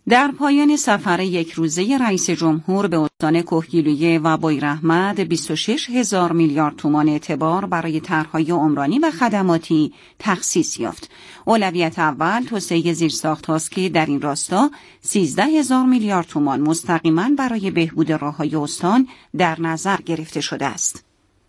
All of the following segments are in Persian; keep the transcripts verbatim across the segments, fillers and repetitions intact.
در پایان سفر یک روزه رئیس جمهور به استان کهگیلویه و بویراحمد بیست و شش هزار میلیارد تومان اعتبار برای طرح‌های عمرانی و خدماتی تخصیص یافت. اولویت اول توسعه زیرساخت‌هاست که در این راستا سیزده هزار میلیارد تومان مستقیما برای بهبود راه‌های استان در نظر گرفته شده است.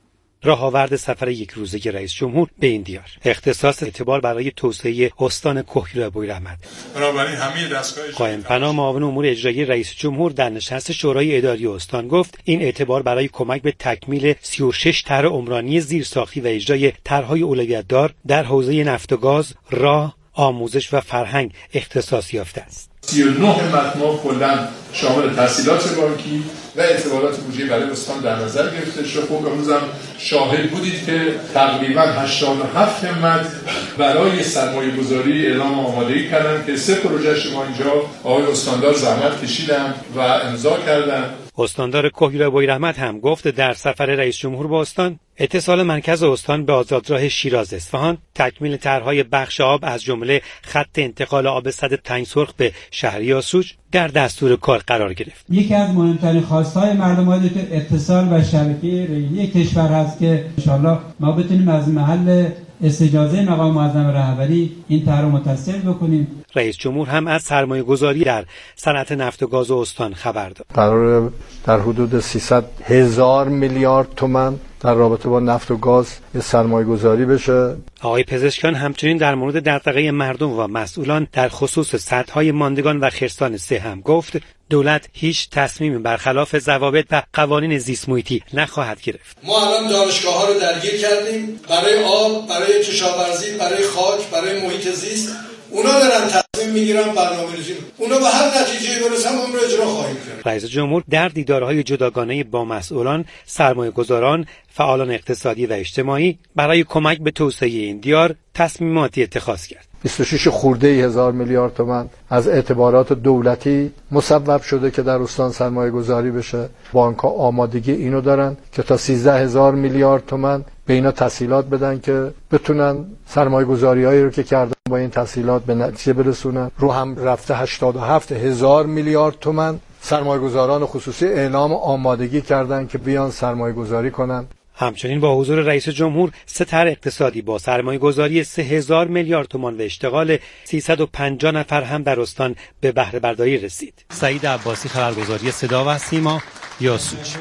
راهآورد سفر یک روزه رئیس جمهور به این دیار: اختصاص اعتبار برای توسعه استان کهگیلویه و بویراحمد. بنابراین همه دستگاه قائم پناه معاون امور اجرایی رئیس جمهور در نشست شورای اداری استان گفت این اعتبار برای کمک به تکمیل سی و شش طرح عمرانی زیرساختی و اجرای طرح‌های اولویت دار در حوزه نفت و گاز، راه، آموزش و فرهنگ اختصاص یافته است. سی و نه مجموعه کلاً شامل تسهیلات بانکی و اعتبارات بودجه‌ای برای استان در نظر گرفته شده. خب امروز هم شاهد بودید که تقریباً هشتاد و هفت همت برای سرمایه‌گذاری اعلام آمادگی کردن که سه پروژه شما اینجا آقای استاندار زحمت کشیدن و امضا کردن. استاندار کهگیلویه و بویراحمد هم گفت در سفر رئیس جمهور با استان اتصال مرکز استان به آزادراه شیراز اصفهان، تکمیل طرح‌های بخش آب از جمله خط انتقال آب سد تنگ سرخ به شهریار سوج در دستور کار قرار گرفت. یکی از مهمترین خواست‌های مردم باید اتصال و شبکه ریلی کشور هست که انشالله ما بتونیم از محل استجازه مقام معظم رهبری این طرح متصل بکنیم. رئیس جمهور هم از سرمایه‌گذاری در صنعت نفت و گاز استان خبر داد. قرار در حدود سیصد هزار میلیارد تومان در رابطه با نفت و گاز سرمایه‌گذاری بشه. آقای پزشکیان همچنین در مورد دغدغه مردم و مسئولان در خصوص سدهای ماندگان و خرسان سه هم گفت دولت هیچ تصمیمی برخلاف ضوابط و قوانین زیست محیطی نخواهد گرفت. ما الان دانشگاه‌ها رو درگیر کردیم برای آب، برای کشاورزی، برای خاک، برای محیط زیست. اونا دارن تصمیم میگیرن برنامه‌ریزی. اونا به هر نتیجه‌ای برسن اون رو اجرا خواهیم کرد. رئیس جمهور در دیدارهای جداگانه با مسئولان، سرمایه‌گذاران، فعالان اقتصادی و اجتماعی برای کمک به توسعه این دیار تصمیماتی اتخاذ کرد. بیست و شش خورده هزار میلیارد تومان از اعتبارات دولتی مصوب شده که در استان سرمایه گذاری بشه. بانک‌ها آمادگی اینو دارن که تا سیزده هزار میلیارد تومان به اینا تسهیلات بدن که بتونن سرمایه گذاری‌هایی رو که کردن با این تسهیلات به نتیجه برسونن. رو هم رفته هشتاد و هفت هزار میلیارد تومان سرمایه‌گذاران خصوصی اعلام آمادگی کردن که بیان سرمایه گذاری کنن. همچنین با حضور رئیس جمهور سه طرح اقتصادی با سرمایه‌گذاری سه هزار میلیارد تومان و اشتغال سیصد و پنجاه نفر هم در استان به بهره برداری رسید. سعید عباسی، خبرگزاری صدا و سیما، یاسوج.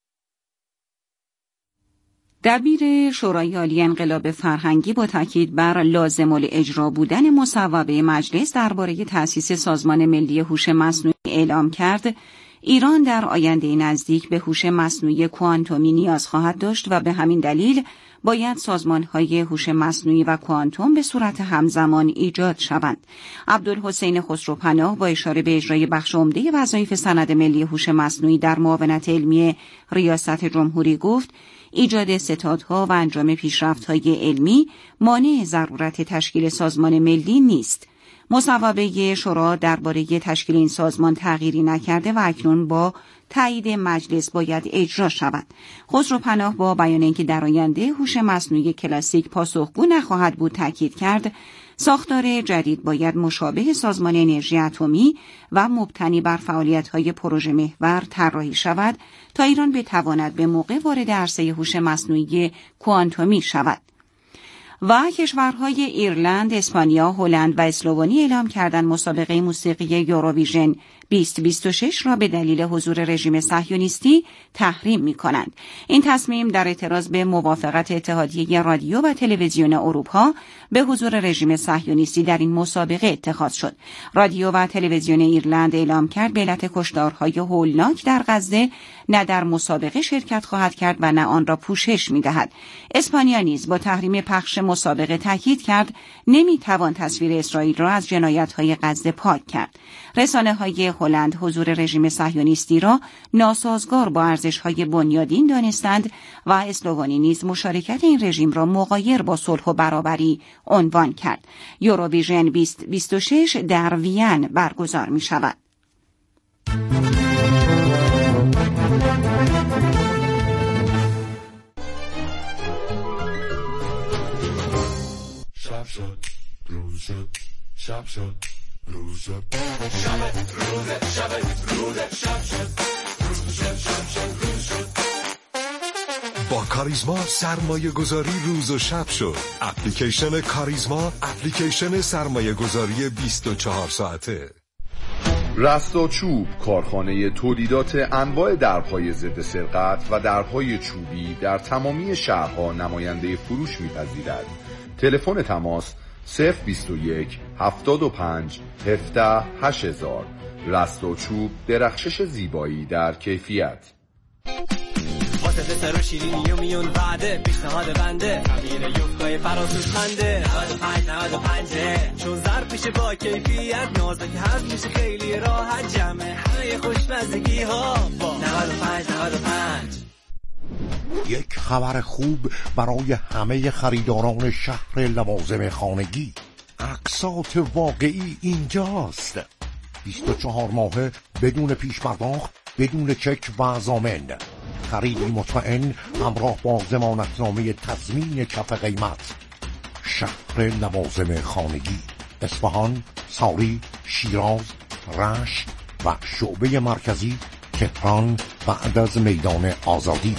دبیر شورای عالی انقلاب فرهنگی با تاکید بر لازم الاجرا بودن مصوبه مجلس درباره تأسیس سازمان ملی هوش مصنوعی اعلام کرد ایران در آینده نزدیک به هوش مصنوعی کوانتومی نیاز خواهد داشت و به همین دلیل باید سازمان‌های هوش مصنوعی و کوانتوم به صورت همزمان ایجاد شوند. عبدالحسین خسروپناه با اشاره به اجرای بخش عمده وظایف سند ملی هوش مصنوعی در معاونت علمی ریاست جمهوری گفت ایجاد ستادها و انجام پیشرفت‌های علمی مانع ضرورت تشکیل سازمان ملی نیست. مصوبه شورا درباره تشکیل این سازمان تغییری نکرده و اکنون با تایید مجلس باید اجرا شود. خسروپناه با بیان اینکه در آینده هوش مصنوعی کلاسیک پاسخگو نخواهد بود تاکید کرد ساختار جدید باید مشابه سازمان انرژی اتمی و مبتنی بر فعالیت‌های پروژه محور طراحی شود تا ایران بتواند به موقع وارد عرصه هوش مصنوعی کوانتومی شود. و کشورهای ایرلند، اسپانیا، هلند و اسلوونی اعلام کردند مسابقه موسیقی یوروویژن بیست بیست و شش را به دلیل حضور رژیم صهیونیستی تحریم می‌کنند. این تصمیم در اعتراض به موافقت اتحادیه رادیو و تلویزیون اروپا به حضور رژیم صهیونیستی در این مسابقه اتخاذ شد. رادیو و تلویزیون ایرلند اعلام کرد به علت کشتارهای هولناک در غزه نه در مسابقه شرکت خواهد کرد و نه آن را پوشش می‌دهد. اسپانیا نیز با تحریم پخش مسابقه تاکید کرد نمی‌توان تصویر اسرائیل را از جنایت‌های غزه پاک کرد. رسانه‌های هلند حضور رژیم صهیونیستی را ناسازگار با ارزش‌های بنیادین دانستند و اسلوونی نیز مشارکت این رژیم را مغایر با صلح و برابری عنوان کرد. یوروویژن بیست بیست و شش در وین برگزار می‌شود. شب شد، روز شد، شب شد، روز شب روز شب روز شب شد روز شب شب شد روز شد. با کاریزما سرمایه گذاری روز و شب شد. اپلیکیشن کاریزما، اپلیکیشن سرمایه گذاری بیست و چهار ساعته. رستاچوب، کارخانه تولیدات انواع درهای ضد سرقت و درهای چوبی در تمامی شهرها نماینده فروش می‌پذیرد. تلفن تماس صفر بیست و یک هفتاد و پنج هفده هشت هزار. رستاچوب، درخشش زیبایی در کیفیت. واسه دسر و شیرینی و میون وعده پیشنهاد بنده خمیر یوفقای فراسوش خنده نود و پنج نود و پنج چون زر پیشه با کیفیت نازده که هست میشه خیلی راحت جمع همه خوشمزدگی ها با نود و پنج نود و پنج. یک خبر خوب برای همه خریداران شهر لوازم خانگی. اقساط واقعی اینجاست. بیست و چهار ماهه بدون پیش پرداخت، بدون چک و ضامن. خریدی مطمئن همراه با ضمانتنامه تضمین کف قیمت. شهر لوازم خانگی، اصفهان، ساری، شیراز، رشت و شعبه مرکزی تهران بعد از میدان آزادی.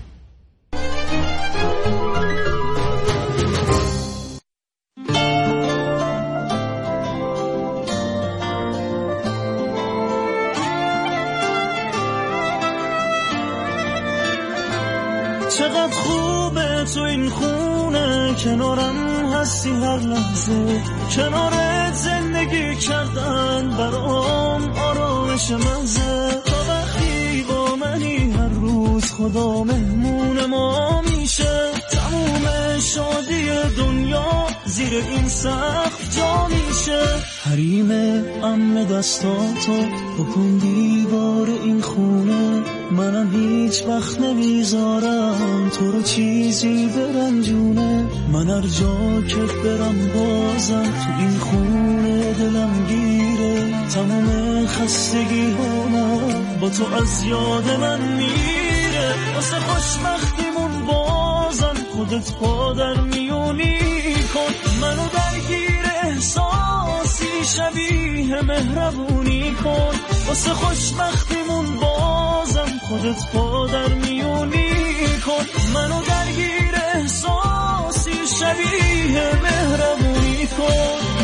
چقدر خوبه تو این خونه، کنارم هستی هر لحظه، کنارت زندگی کردن برام آرامش مزه. تا وقتی با منی هر روز خدا مهمون ما میشه، تموم شادی دنیا زیر این سقف جا میشه. حریم عمه دستاتو بکن دیوار این خونه، منم هیچ وقت نمیذارم تو رو چیزی برنجونه. من هر جا که برم بازم تو این خونه دلم گیره، تمام خستگی هامم با تو از یاد من میره. واسه خوشبختیمون بازم خودت پا در میونی کن، منو درگیر احساسی شبیه مهربونی کن. واسه خوشبختیمون بازم خودت پا در میونی کن، منو درگیر احساسی شبیه مهربونی کن.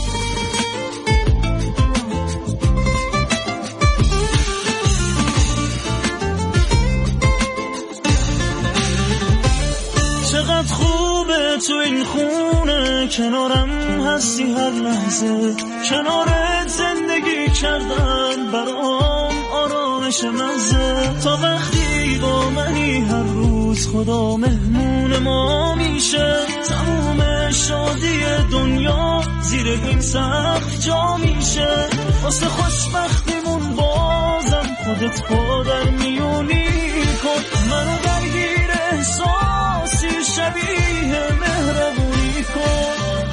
چقدر خوبه تو این خونه، کنارم هستی هر لحظه، کنارت زندگی کردن برام آرامش مزه. تا وقتی با منی هر روز خدا مهمون ما میشه، تموم شادی دنیا زیر این سقف جا میشه. واسه خوشبختیمون بازم خودت پا در میونی کن، منو درگیر احساسی شبیه مهربونی کن.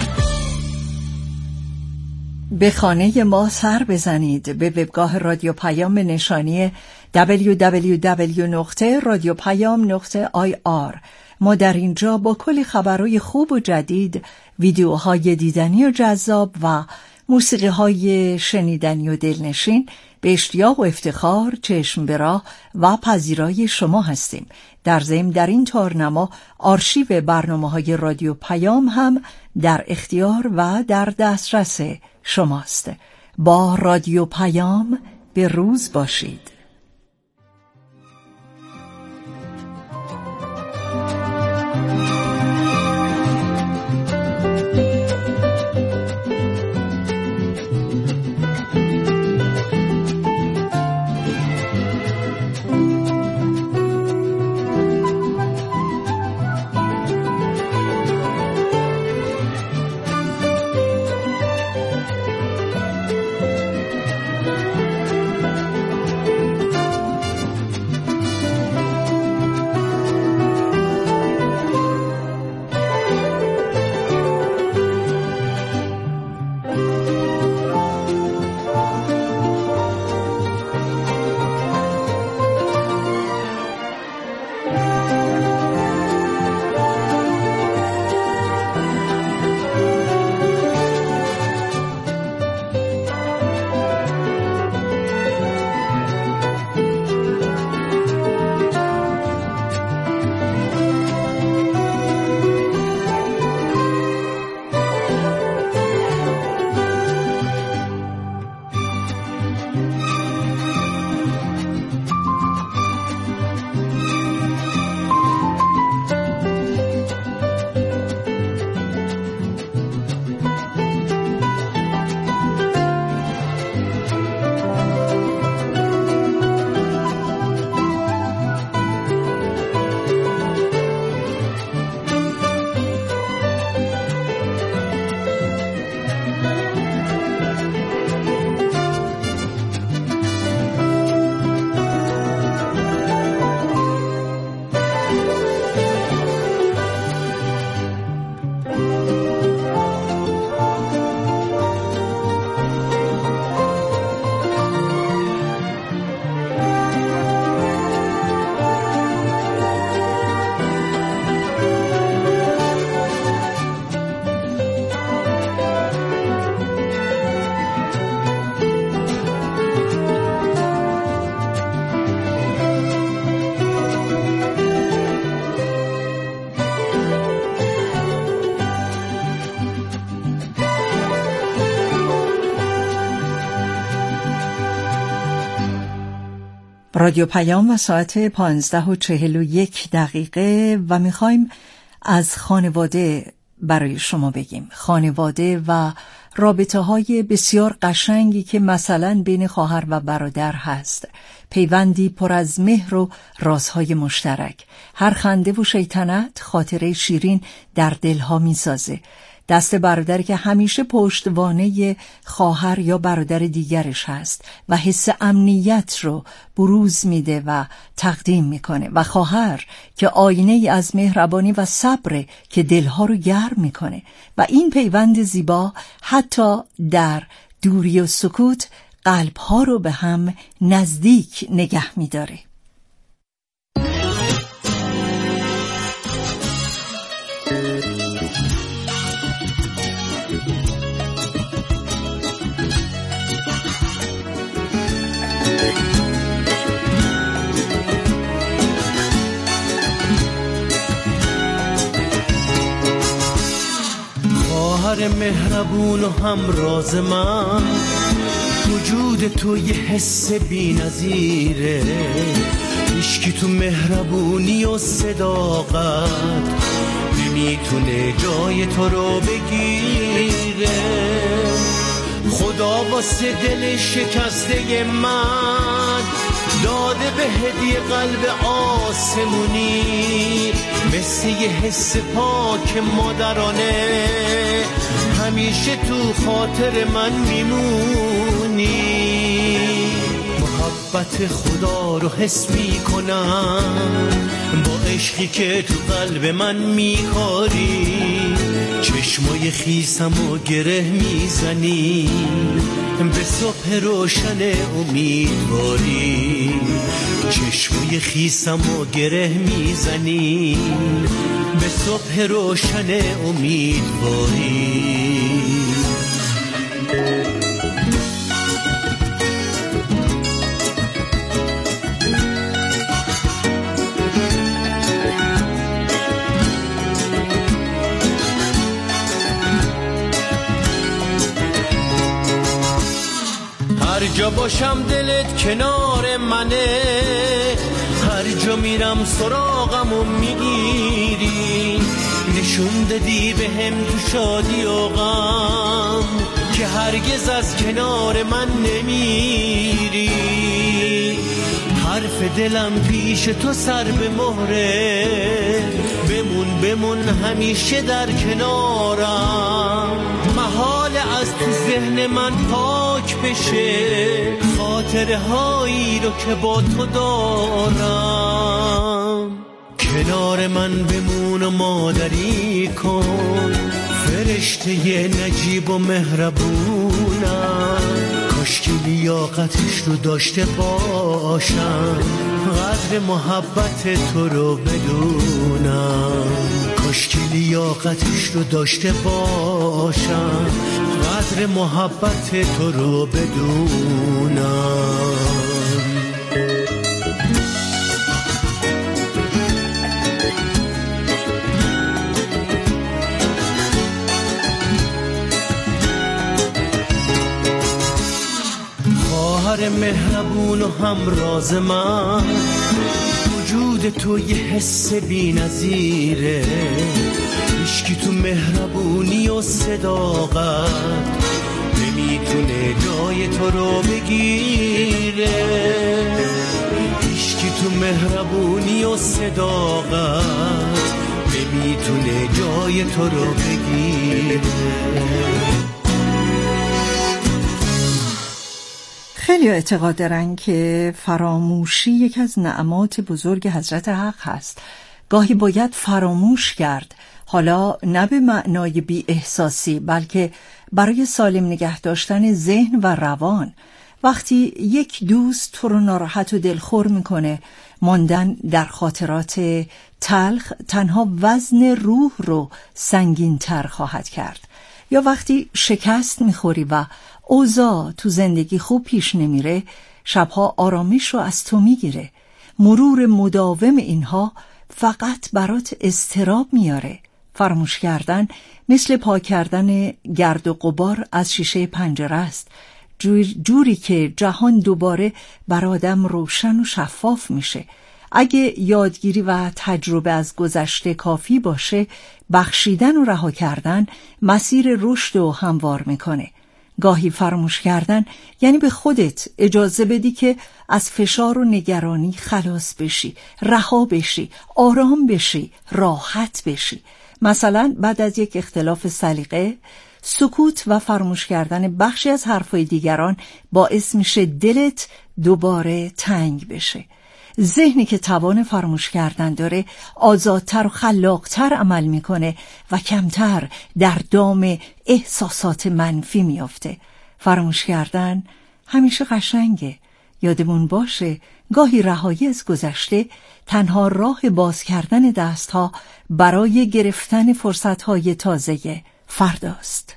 به خانه ما سر بزنید، به وبگاه رادیو پیام به نشانی دبلیو دبلیو دبلیو دات رادیو پیام دات آی آر. ما در اینجا با کلی خبرهای خوب و جدید، ویدیوهای دیدنی و جذاب و موسیقی‌های شنیدنی و دلنشین به اشتیاق و افتخار چشم به راه و پذیرای شما هستیم. در ضمن در این تارنما آرشیو برنامه‌های رادیو پیام هم در اختیار و در دسترس شماست. با رادیو پیام به روز باشید. رادیو پیام و ساعت پانزده و چهل و یک دقیقه و میخوایم از خانواده برای شما بگیم. خانواده و رابطه های بسیار قشنگی که مثلا بین خواهر و برادر هست، پیوندی پر از مهر و رازهای مشترک. هر خنده و شیطنت خاطره شیرین در دلها میسازه. دست برادری که همیشه پشتوانه خواهر یا برادر دیگرش هست و حس امنیت رو بروز میده و تقدیم میکنه، و خواهر که آینه ای از مهربانی و صبر که دلها رو گرم میکنه، و این پیوند زیبا حتی در دوری و سکوت قلبها رو به هم نزدیک نگه میداره. خواهر مهربون و همراز من، وجود تو یه حس بی نظیره. هیچکی تو مهربونی و صداقت نمیتونه جای تو رو بگیره. خدا واسه دل شکسته من داده به هدیه قلب آسمونی، مثل یه حس پاک مادرانه همیشه تو خاطر من میمونی. محبت خدا رو حس میکنم با عشقی که تو قلب من میخوری. چشمای خیسم و گره میزنی به صبح روشن امیدواری. چشمای خیسم و گره میزنی به صبح روشن امیدواری. هر جا باشم دلت کنار منه، هر جا میرم سراغم و میگیری. نشون دادی به هم تو شادی و غم که هرگز از کنار من نمیری. حرف دلم پیش تو سر به مهره، بمون بمون همیشه در کنارم. محال از تو ذهن من پاک بشه خاطره هایی رو که با تو دارم. کنار من بمون و مادری کن، فرشته ی نجیب و مهربونم. کاشکی لیاقتش رو داشته باشم، قدر محبت تو رو بدونم. کاشکی لیاقتش رو داشته باشم، قدر محبت تو رو بدونم. خواهر مهربون و همراز من، وجود تو یه حس بی نظیره. عشقی تو مهربونی و صداقت نمیتونه جای تو رو بگیره. عشقی تو مهربونی و صداقت نمیتونه جای تو رو بگیره. خیلی اعتقاد دارن که فراموشی یکی از نعمات بزرگ حضرت حق هست. گاهی باید فراموش کرد، حالا نه به معنای بی احساسی، بلکه برای سالم نگه داشتن ذهن و روان. وقتی یک دوست تو رو ناراحت و دلخور میکنه، ماندن در خاطرات تلخ تنها وزن روح رو سنگین تر خواهد کرد. یا وقتی شکست میخوری و اوضاع تو زندگی خوب پیش نمیره، شبها آرامش رو از تو میگیره. مرور مداوم اینها فقط برات اضطراب میاره. فراموش کردن مثل پاک کردن گرد و غبار از شیشه پنجره است. جوری که جهان دوباره بر آدم روشن و شفاف میشه. اگه یادگیری و تجربه از گذشته کافی باشه، بخشیدن و رها کردن مسیر رشد و هموار میکنه. گاهی فراموش کردن یعنی به خودت اجازه بدی که از فشار و نگرانی خلاص بشی، رها بشی، آرام بشی، راحت بشی. مثلا بعد از یک اختلاف سلیقه، سکوت و فراموش کردن بخشی از حرفای دیگران باعث میشه دلت دوباره تنگ بشه. ذهنی که توان فراموش کردن داره آزادتر و خلاقتر عمل میکنه و کمتر در دام احساسات منفی میافته. فراموش کردن همیشه قشنگه. یادمون باشه گاهی رهایی از گذشته تنها راه باز کردن دستها برای گرفتن فرصتهای تازه فرداست.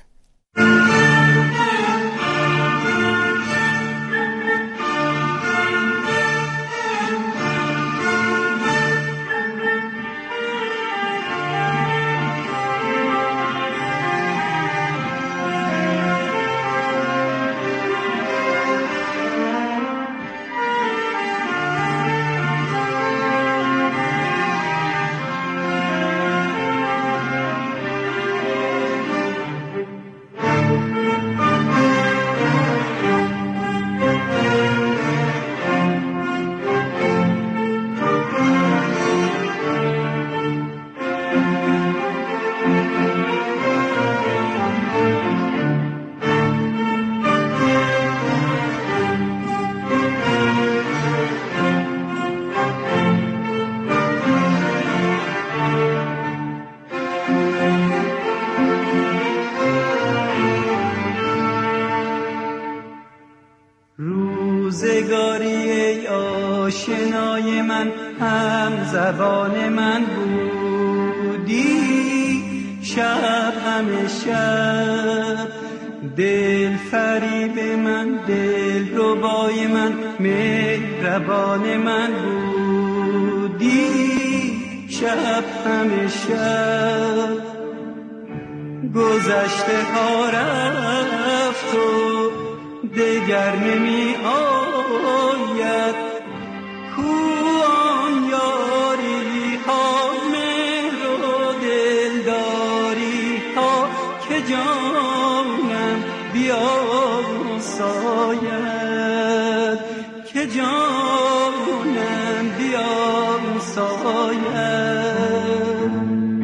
روزگاری ای آشنای من، هم زبان من بودی، شب همه شب دل فریب من، دل ربای من، مهربان من بودی، شب همه شب گذشته ها رفت و دگر نمی آید، کو آن یاری ها، مهر و دلداری ها که جانم بیاساید، که جانم بیاساید.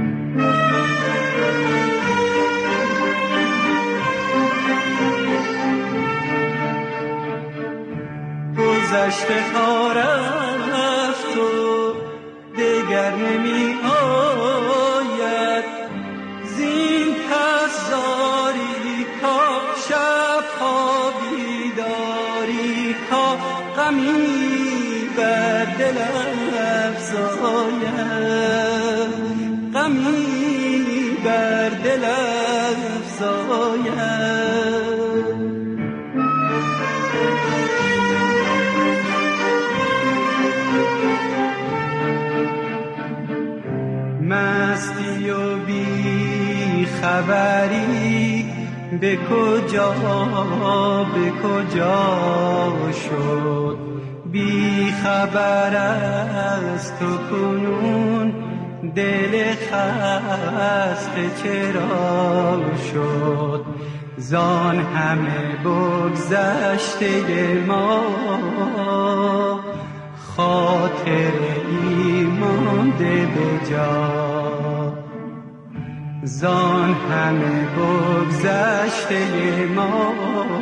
گذشته ها رفت و دگر نمی آید، زین پس زاری ها، شب ها بیداری ها، غمی بر دل افزاید، غمی بر دل افزاید. مستی و بی خبری به کجا به کجا شد، بی خبر از تو کنون دل خسته چرا شد، زان همه بگذشته ما خاطر ایمانده به جا، زان همه بگذشته ما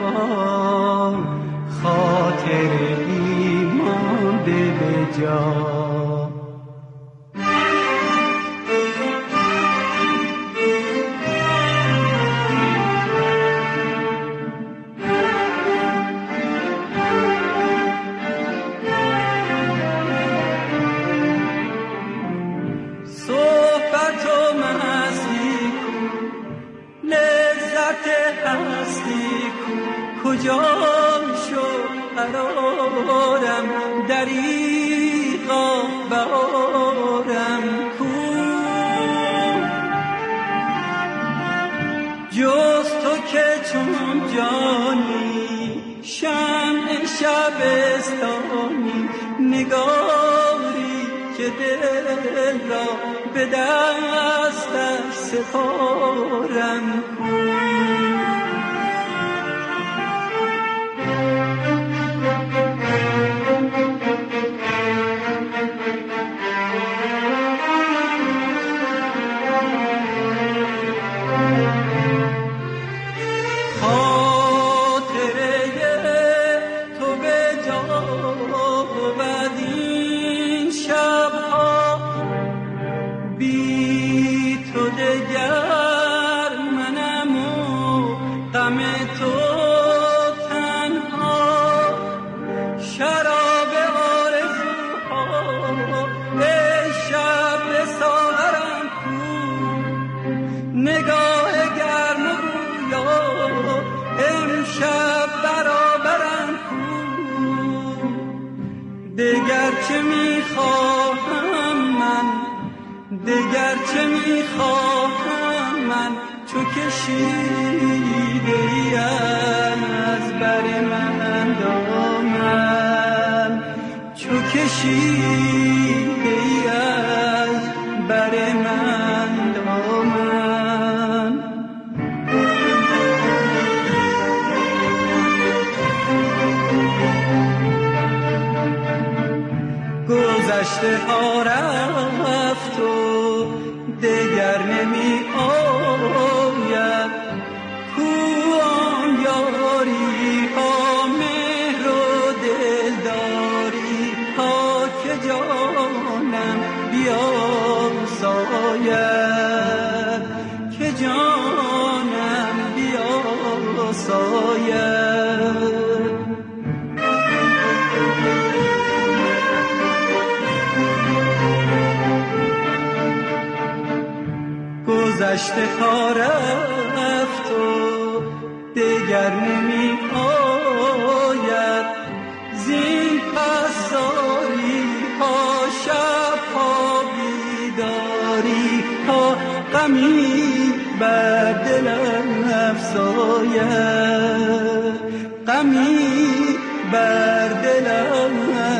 خاطر ایمانده به جا. کجا شد قرارم، دریغا بهارم کو، جز تو که چون جانی شمع شبستانی نگاری که دل را به دستش سپارم دگر چه میخواهم من دگر چه میخواهم من چو کشیده ای از بر من دامن چو کشیده ای از بر من دامن گذشته ها رفت و دگر نمی آید کو آن یاری ها مهر و دلداری ها که جانم بیاساید که جانم بیاساید گذشته ها رفت و دگر نمی آید زین پس زاری ها شب ها بیداری ها غمی بر دلم افزاید غمی بر دلم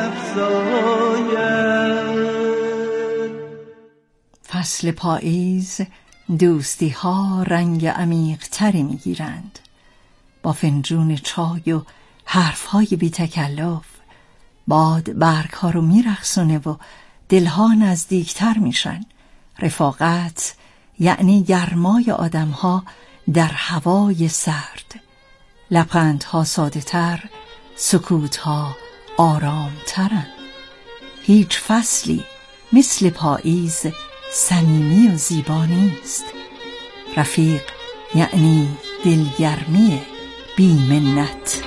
افزاید. فصل پاییز دوستی ها رنگ عمیق تری می گیرند. با فنجون چای و حرف های بی تکلف باد برگ ها رو می رقصونه و دلها نزدیکتر میشن. رفاقت یعنی گرمای آدم ها در هوای سرد، لبخند ها ساده تر، سکوت ها آرام ترن. هیچ فصلی مثل پاییز صمیمی و زیبا نیست. رفیق یعنی دلگرمی بی منت.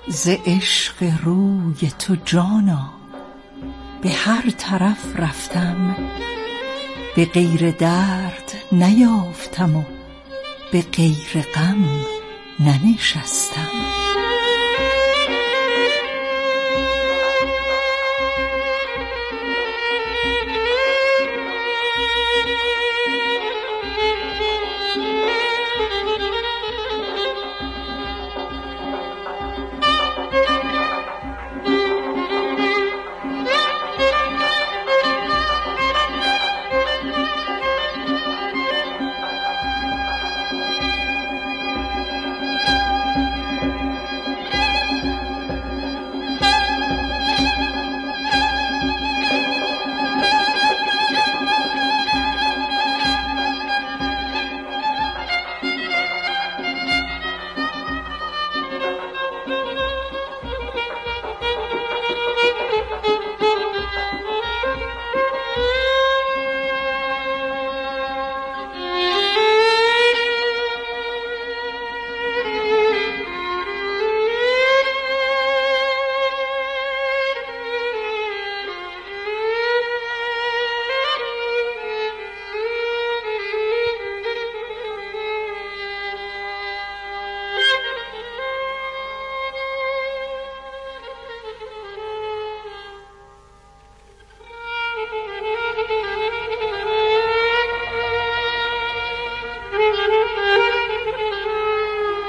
ز عشق روی تو جانا به هر طرف رفتم، به غیر درد نیافتم و به غیر غم ننشستم.